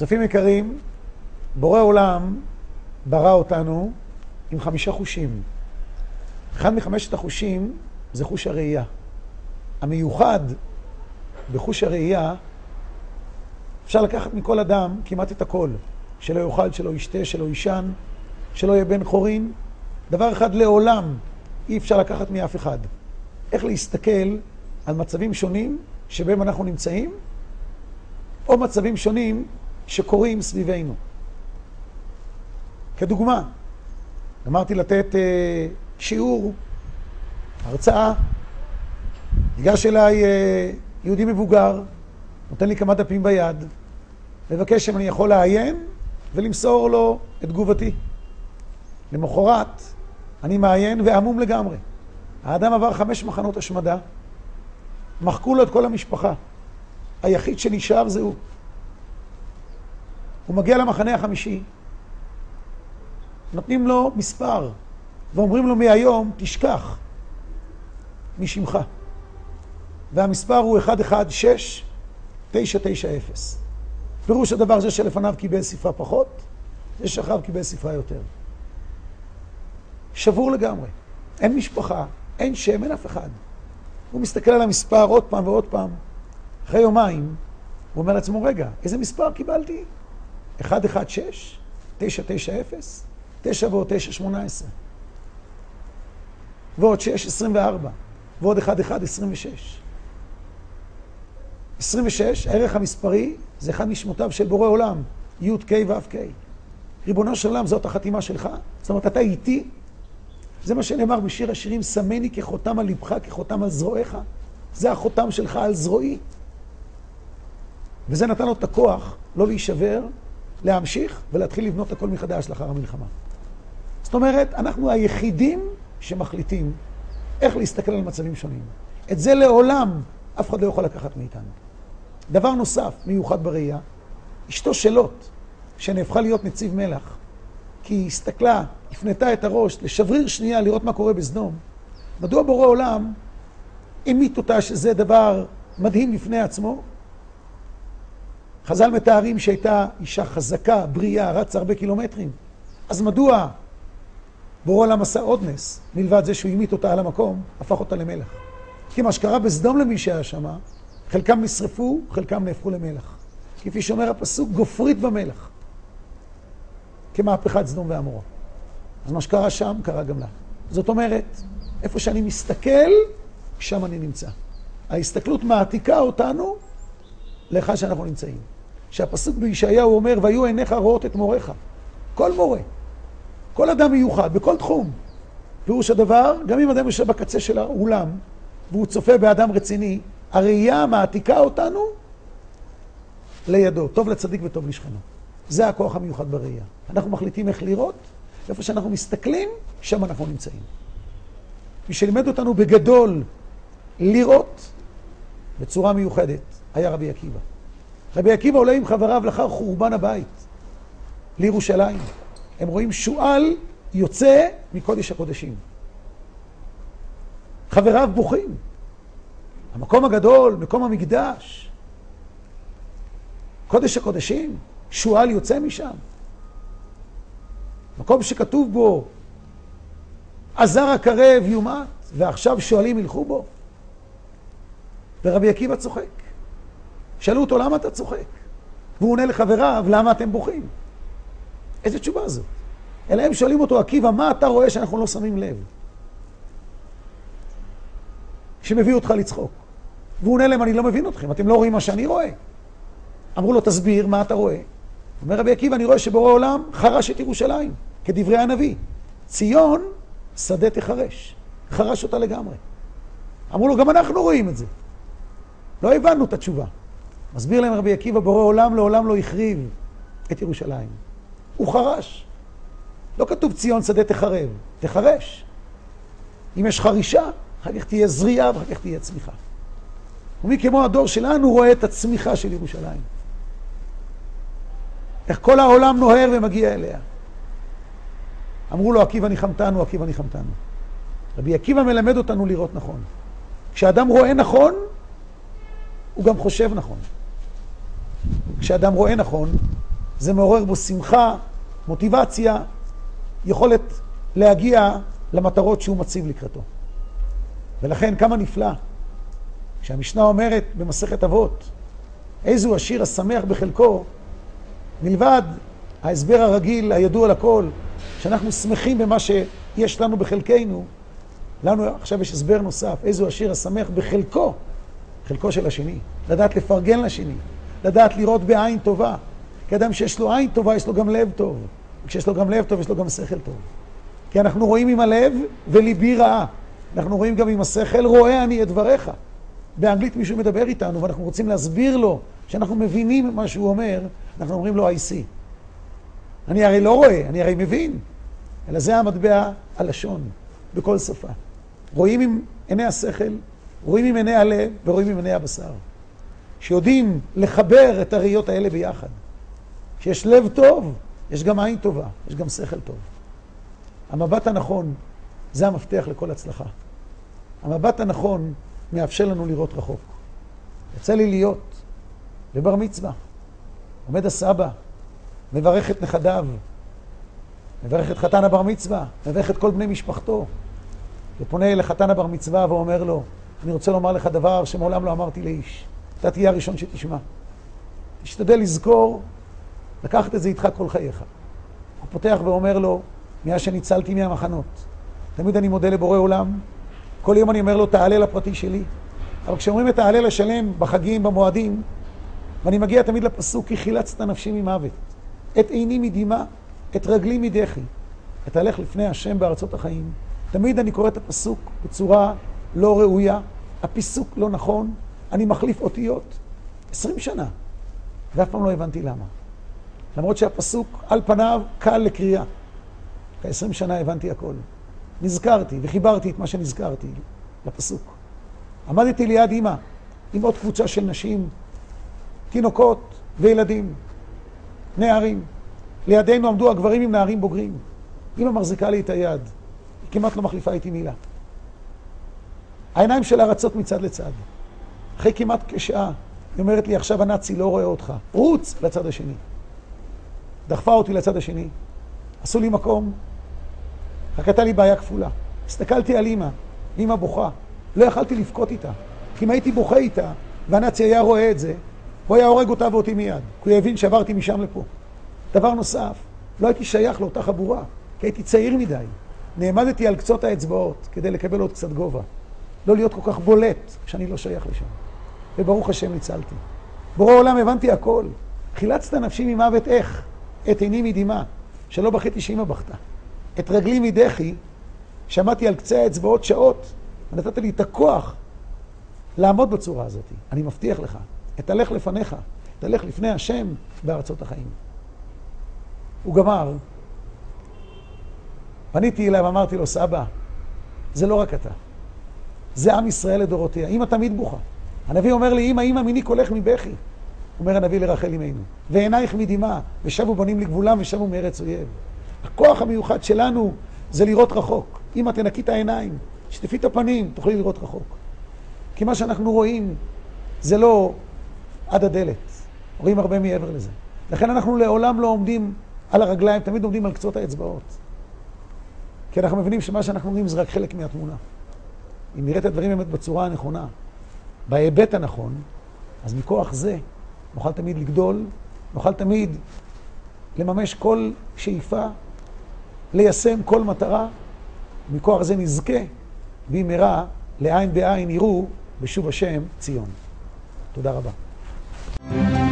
צופים יקרים, בורא עולם ברא אותנו עם 5 חושים. אחד מ5 החושים זה חוש הראייה. המיוחד בחוש הראייה, אפשר לקחת מכל אדם כמעט את הכל. שלא יאכל, שלא ישתה, שלא יישן, שלא יהיה בן חורין. דבר אחד לעולם אי אפשר לקחת מאף אחד. איך להסתכל על מצבים שונים שבהם אנחנו נמצאים, או מצבים שונים שקורים סביבנו. כדוגמה, אמרתי לתת שיעור, הרצאה, ניגש אליי יהודי מבוגר, נותן לי כמה דפים ביד, מבקש אם אני יכול לעיין ולמסור לו את תגובתי. למחרת אני מעיין ועמום לגמרי. האדם עבר 5 מחנות השמדה, מחקו לו את כל המשפחה. היחיד שנשאר זה הוא. הוא מגיע למחנה החמישי, נותנים לו מספר, ואומרים לו מהיום תשכח משמך. והמספר הוא 116-990. פירוש הדבר זה שלפניו קיבל ספרה פחות, זה שאחריו קיבל ספרה יותר. שבור לגמרי. אין משפחה, אין שם, אין אף אחד. הוא מסתכל על המספר עוד פעם ועוד פעם. אחרי יומיים, הוא אומר לעצמו, רגע, איזה מספר קיבלתי? 116-990, 9 ועוד 9, 18. ועוד 6, 24. ועוד 1, 26. 26, הערך המספרי, זה אחד משמותיו של בורא עולם, י' ק' ו' ק'. ריבונו של עולם, זאת החתימה שלך? זאת אומרת, אתה איתי? זה מה שנאמר בשיר השירים, שמני כחותם על לבך, כחותם על זרועיך. זה החותם שלך על זרועי. וזה נתן לו את הכוח לא להישבר, להמשיך ולהתחיל לבנות הכל מחדש לאחר המלחמה. זאת אומרת, אנחנו היחידים שמחליטים איך להסתכל על מצבים שונים. את זה לעולם אף אחד לא יכול לקחת מאיתנו. דבר נוסף, מיוחד בראייה, אשתו של לוט, שנהפכה להיות נציב מלח, כי היא הסתכלה, הפנתה את הראש לשבריר שנייה לראות מה קורה בסדום. מדוע בורא עולם המית אותה שזה דבר מדהים לפני עצמו? חז"ל מתארים שהייתה אישה חזקה, בריאה, רצה הרבה קילומטרים. אז מדוע בורא עולם עשה עוד נס, מלבד זה שהוא המית אותה על המקום, הפך אותה למלח? כי מה שקרה בסדום למי שהיה שמה, חלקם נשרפו, חלקם נהפכו למלח. כפי שאומר הפסוק, גופרית במלח. כמהפכת סדום ועמורה. אז מה שקרה שם, קרה גם לה. זאת אומרת, איפה שאני מסתכל, שם אני נמצא. ההסתכלות מעתיקה אותנו לאחד שאנחנו נמצאים. שהפסוק בישעיהו אומר, והיו עיניך רואות את מורך. כל מורה, כל אדם מיוחד, בכל תחום. פירוש הדבר, גם אם אדם יושב בקצה של האולם, והוא צופה באדם רציני, הראייה מעתיקה אותנו לידו. טוב לצדיק וטוב לשכנו. זה הכוח המיוחד בראייה. אנחנו מחליטים איך לראות, איפה שאנחנו מסתכלים, שם אנחנו נמצאים. מי שלימד אותנו בגדול לראות בצורה מיוחדת, היה רבי עקיבא. רבי עקיבא עולה עם חבריו לאחר חורבן הבית לירושלים. הם רואים שועל יוצא מקודש הקודשים. חבריו בוכים. המקום הגדול, מקום המקדש. קודש הקודשים, שועל יוצא משם. מקום שכתוב בו, עזר הקרב יומעת, ועכשיו שועלים ילכו בו. ורבי עקיבא צוחק. שאלו אותו, למה אתה צוחק? והוא עונה לחבריו, למה אתם בוכים? איזה תשובה זאת? אלא הם שואלים אותו, עקיבא, מה אתה רואה שאנחנו לא שמים לב? שמביא אותך לצחוק. והוא עונה להם, אני לא מבין אתכם, אתם לא רואים מה שאני רואה. אמרו לו, תסביר מה אתה רואה. אומר רבי עקיבא, אני רואה שבורא עולם חרש את ירושלים, כדברי הנביא. ציון, שדה תחרש. חרש אותה לגמרי. אמרו לו, גם אנחנו רואים את זה. לא הבנו את התשובה. מסביר להם רבי עקיבא, בורא עולם לעולם לא החריב את ירושלים. הוא חרש. לא כתוב ציון שדה תחרב, תחרש. אם יש חרישה, אחר כך תהיה זריעה ואחר כך תהיה צמיחה. ומי כמו הדור שלנו רואה את הצמיחה של ירושלים. איך כל העולם נוהר ומגיע אליה. אמרו לו, עקיבא ניחמתנו, עקיבא ניחמתנו. רבי עקיבא מלמד אותנו לראות נכון. כשאדם רואה נכון, הוא גם חושב נכון. כשאדם רואה נכון, זה מעורר בו שמחה, מוטיבציה, יכולת להגיע למטרות שהוא מציב לקראתו. ולכן כמה נפלא כשהמשנה אומרת במסכת אבות, איזו השיר השמח בחלקו, מלבד ההסבר הרגיל, הידוע לכל, שאנחנו שמחים במה שיש לנו בחלקנו, לנו עכשיו יש הסבר נוסף, איזו השיר השמח בחלקו, חלקו של השני, לדעת לפרגן לשני, לדעת לראות בעין טובה, כי אדם שיש לו עין טובה יש לו גם לב טוב, וכשיש לו גם לב טוב יש לו גם שכל טוב, כי אנחנו רואים עם הלב וליבי רעה, אנחנו רואים גם עם השכל, רואה אני את דבריך. באנגלית מישהו מדבר איתנו ואנחנו רוצים להסביר לו שאנחנו מבינים מה שהוא אומר, אנחנו אומרים לו I see. אני הרי לא רואה, אני הרי מבין. אלא זה המטבע הלשון בכל שפה. רואים עם עיני השכל, רואים עם עיני הלב ורואים עם עיני הבשר. שיודעים לחבר את הראיות האלה ביחד. כשיש לב טוב, יש גם עין טובה, יש גם שכל טוב. המבט הנכון זה המפתח לכל הצלחה. המבט הנכון מאפשר לנו לראות רחוק. יצא לי להיות בבר מצווה. עומד הסבא, מברך את נכדיו, מברך את חתן הבר מצווה, מברך את כל בני משפחתו, ופונה לחתן הבר מצווה ואומר לו, אני רוצה לומר לך דבר שמעולם לא אמרתי לאיש. אתה תהיה הראשון שתשמע. תשתדל לזכור, לקחת את זה איתך כל חייך. הוא פותח ואומר לו, מאז שניצלתי מהמחנות, תמיד אני מודה לבורא עולם, כל יום אני אומר לו, תעלה לפרטי שלי. אבל כשאומרים את תעלה לשלם בחגים, במועדים, ואני מגיע תמיד לפסוק, כי חילצת נפשי ממוות, את עיני מדמעה, את רגלי מדחי, את הלך לפני השם בארצות החיים. תמיד אני קורא את הפסוק בצורה לא ראויה, הפיסוק לא נכון, אני מחליף אותיות 20 שנה, ואף פעם לא הבנתי למה. למרות שהפסוק על פניו קל לקריאה. כ-20 שנה הבנתי הכל. נזכרתי וחיברתי את מה שנזכרתי לפסוק. עמדתי ליד אמא, עם עוד קבוצה של נשים, תינוקות וילדים, נערים. לידינו עמדו הגברים עם נערים בוגרים. אמא מחזיקה לי את היד, היא כמעט לא מחליפה איתי מילה. העיניים שלה רצות מצד לצד. אחרי כמעט כשעה, היא אומרת לי, עכשיו הנאצי לא רואה אותך, רוץ לצד השני. דחפה אותי לצד השני, עשו לי מקום, רק הייתה לי בעיה כפולה. הסתכלתי על אמא, אמא בוכה, לא יכלתי לבכות איתה. כי אם הייתי בוכה איתה, והנאצי היה רואה את זה, הוא היה הורג אותה ואותי מיד, כי הוא הבין שעברתי משם לפה. דבר נוסף, לא הייתי שייך לאותה חבורה, כי הייתי צעיר מדי. נעמדתי על קצות האצבעות כדי לקבל עוד קצת גובה. לא להיות כל כך בולט שאני לא שייך לשם. וברוך השם ניצלתי. בורא עולם הבנתי הכל. חילצת נפשי ממוות איך? את עיני מדמעה, שלא בכיתי שאמא בכתה. את רגלי מדחי, שמעתי על קצה האצבעות שעות, ונתת לי את הכוח לעמוד בצורה הזאת. אני מבטיח לך, אתהלך לפניך, אתהלך לפני השם בארצות החיים. הוא גמר, פניתי אליו, אמרתי לו, סבא, זה לא רק אתה, זה עם ישראל לדורותיה. אמא תמיד בוכה. הנביא אומר לי, אמא מיני קולך מבכי. אומר הנביא לרחל אמנו, ועינייך מדמעה, ושבו בנים לגבולם ושבו מארץ אויב. הכוח המיוחד שלנו זה לראות רחוק. אמא תנקי את העיניים, שטפי את הפנים, תוכלי לראות רחוק. כי מה שאנחנו רואים זה לא עד הדלת, רואים הרבה מעבר לזה. לכן אנחנו לעולם לא עומדים על הרגליים, תמיד עומדים על קצות האצבעות. כי אנחנו מבינים שמה שאנחנו רואים זה רק חלק מהתמונה. אם נראה את הדברים באמת בצורה הנכונה, בהיבט הנכון, אז מכוח זה נוכל תמיד לגדול, נוכל תמיד לממש כל שאיפה, ליישם כל מטרה, מכוח זה נזכה, במהרה לעין בעין יראו בשוב השם ציון. תודה רבה.